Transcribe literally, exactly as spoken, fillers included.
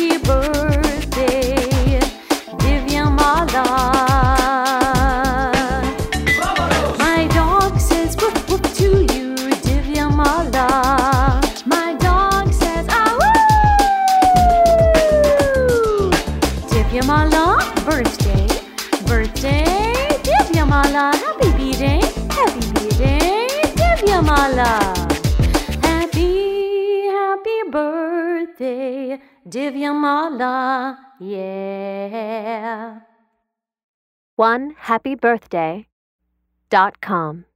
happy birthday, Divyamala. My dog says whoop whoop to you, Divyamala. My dog says ah woo. Divyamala, birthday, birthday, Divyamala. Happy B-Day, happy B-Day, Divyamala. Happy, happy birthday, Divyamala, yeah. one happy birthday dot com